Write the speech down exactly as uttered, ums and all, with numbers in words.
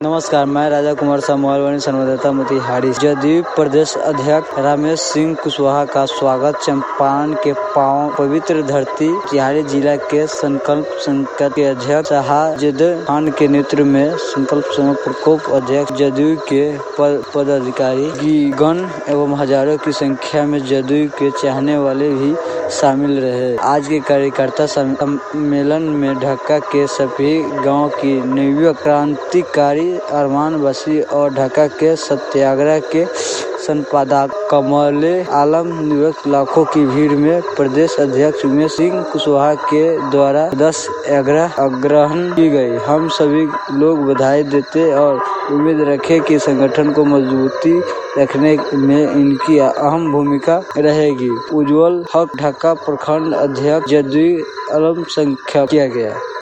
नमस्कार, मैं राजा कुमार सामुअल संवाददाता मोतिहारी। जदयू प्रदेश अध्यक्ष रमेश सिंह कुशवाहा का स्वागत चंपारण के पावन पवित्र धरती मोतिहारी जिला के संकल्प संघ के अध्यक्ष शाहजेद खान के नेतृत्व में संकल्प संघ प्रकोप अध्यक्ष जदयू के पदाधिकारी गण एवं हजारों की संख्या में जदयू के चाहने वाले भी शामिल रहे। आज के कार्यकर्ता सम्मेलन में ढाका के सभी गांव की नव क्रांतिकारी अरमान बसी और ढाका के सत्याग्रह के संपादक कमले आलम नियुक्त लाखों की भीड़ में प्रदेश अध्यक्ष रमेश सिंह कुशवाहा के द्वारा दस आग्रह ग्रहण की गई। हम सभी लोग बधाई देते और उम्मीद रखें कि संगठन को मजबूती रखने में इनकी अहम भूमिका रहेगी। उज्जवल हक ढाका प्रखंड अध्यक्ष जदयू अल्पसंख्यक किया गया।